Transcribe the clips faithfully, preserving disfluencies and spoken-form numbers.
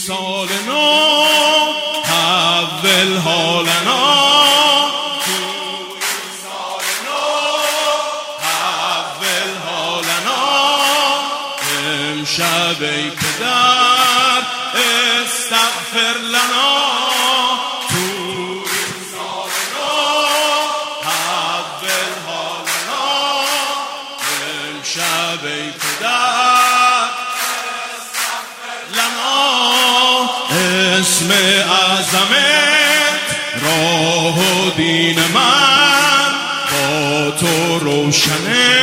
سال نو حول حالنا، تو این سال نو حول حالنا. امشب ای پدر استغفر لنا، تو این سال نو حول حالنا. امشب ای پدر اسم عظمت راه و دین من با تو روشنه،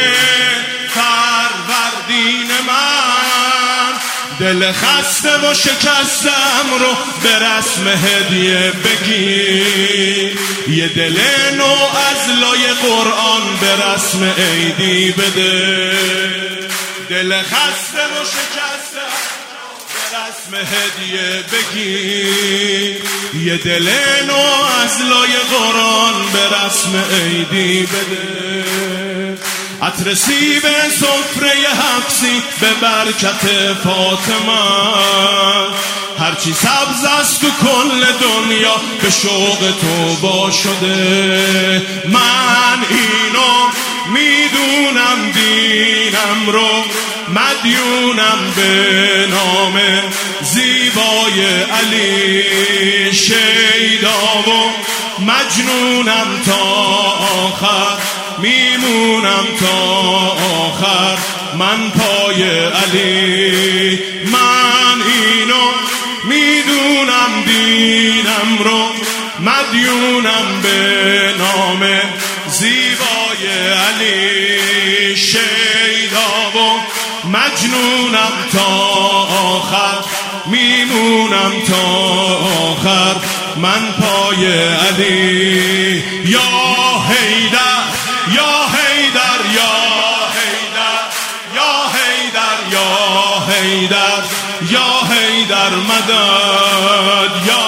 فروردین من. دل خسته و شکستم رو به رسم هدیه بگیر، یه دل نو از لای قرآن به رسم عیدی بده. دل خسته و شکستم رسم هدیه بگیر، یه دل نو از لای قرآن به رسم عیدی بده. عطر سیب سفره حبسی به برکت فاطمه، هرچی سبز است تو کل دنیا به شوق تو با شده. من اینو میدونم دینم رو مدیونم به نام زیبای علی، شیدا و مجنونم تا آخر، میمونم تا آخر من پای علی. من اینو میدونم دینم رو مدیونم به نام زیبای علی، شیدا و مجنونم تا آخر، میمونم تا آخر من پای علی. یا حیدر یا حیدر یا حیدر یا حیدر یا حیدر یا حیدر مدد. یا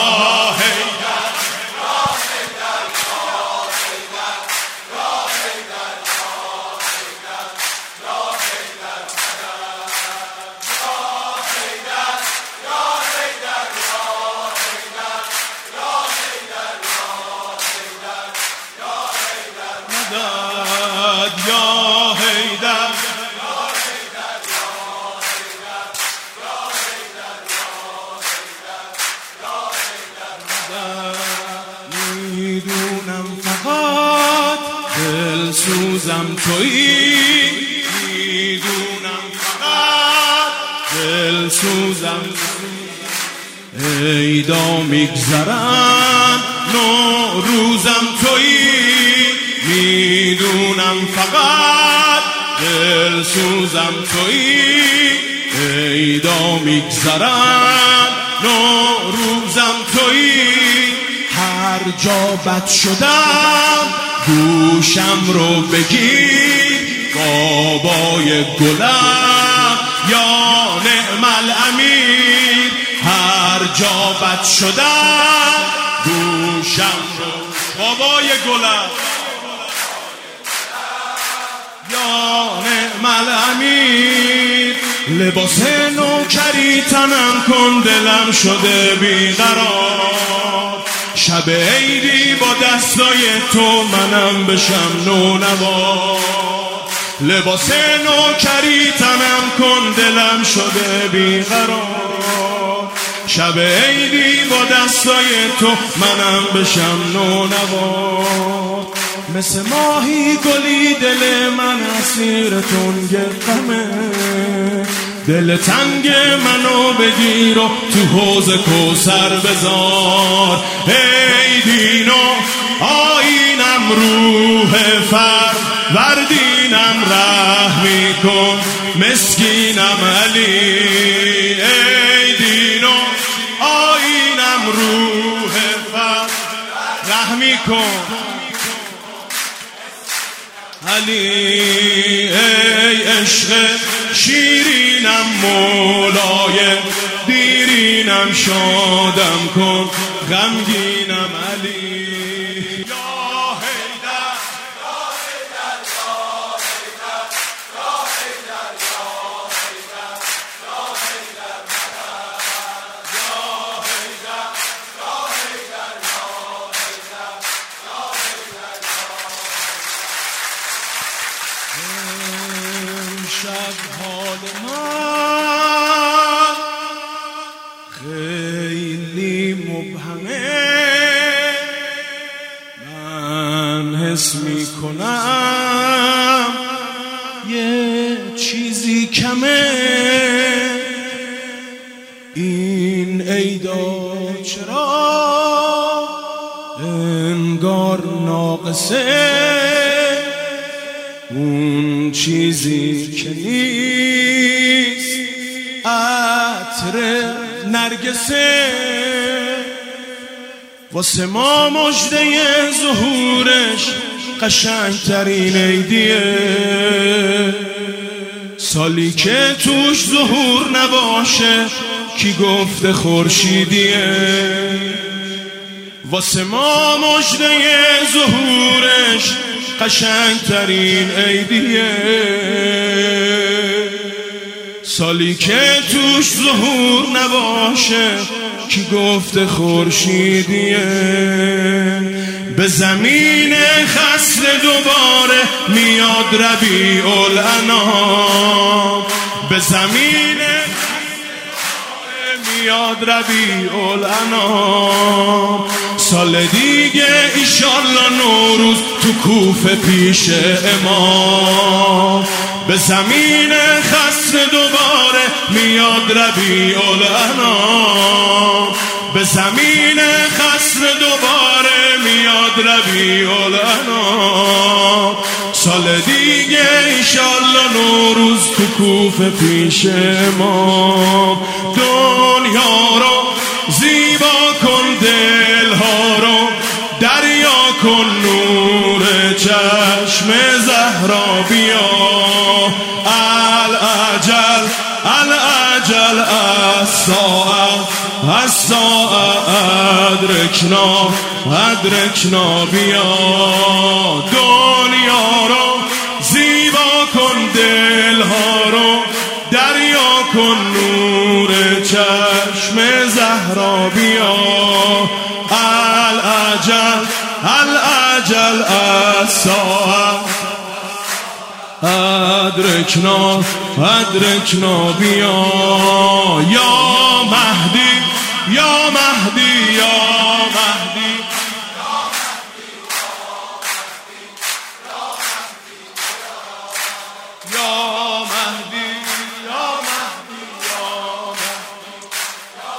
میدونم فقط دل سوزم تویی، میدونم فقط دل سوزم عیدا میگذرن نوروزم تویی، میدونم فقط دل سوزم تویی، عیدا میگذرن نوروزم تویی. هر جا بد شدم گوشم رو بگیر، بابای گلم یا نعم الامیر. هر جا بد شدم گوشم رو، بابای گلم یا نعم الامیر. لباس نوکری تنم کن دلم شده بیقرار، شب عیدی با دستای تو منم بشم نونوا. لباس نوکری تنم کن دلم شده بیقرار، شب عیدی با دستای تو منم بشم نونوا. مثل ماهی گلی دل من اسیر تنگ غمه، دل تنگ منو بگیر و تو حوض کوثر بذار. ای دین و آیینم روح فروردینم رحمی کن مسکینم علی. ای دین و آیینم روح فروردینم رحمی کن علی. ای عشق شیرینم مولای دیرینم شادم کن غمگینم علی. یا کنم یه چیزی کمه این عیدا چرا انگار ناقصه اون چیزی که نیست عطر نرگسه واسه ما مژده ظهورش قشنگترین عیدیه سالی که توش ظهور نباشه کی گفته خورشیدیه واسه ما مژده ظهورش قشنگترین عیدیه سالی که توش ظهور نباشه کی گفته خورشیدیه به زمین خصر دوباره میاد ربیع الانام به زمین میاد ربیع الانام سال دیگه ایشالله نوروز تو کوفه پیش امام به زمین خصر دوباره میاد ربیع الانام به زمین خصر دوباره میاد ربیع الانام سال دیگه ایشالله نوروز تو کوفه پیش امام دنیا رو زیبا کن دلها رو دریا کن نور چشم زهرا بیا العجل العجل الساعه الساعه ادرکنا ادرکنا بیا دنیا رو زیبا کن دلها رو دریا کن نور چشم زهرا بیا العجل العجل الساعه ادرکنا ادرکنا بیا یا مهدی یا مهدی یا مهدی یا مهدی یا مهدی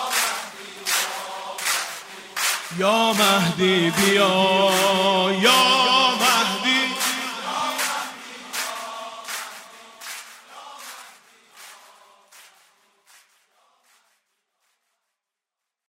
یا مهدی یا مهدی بیا یا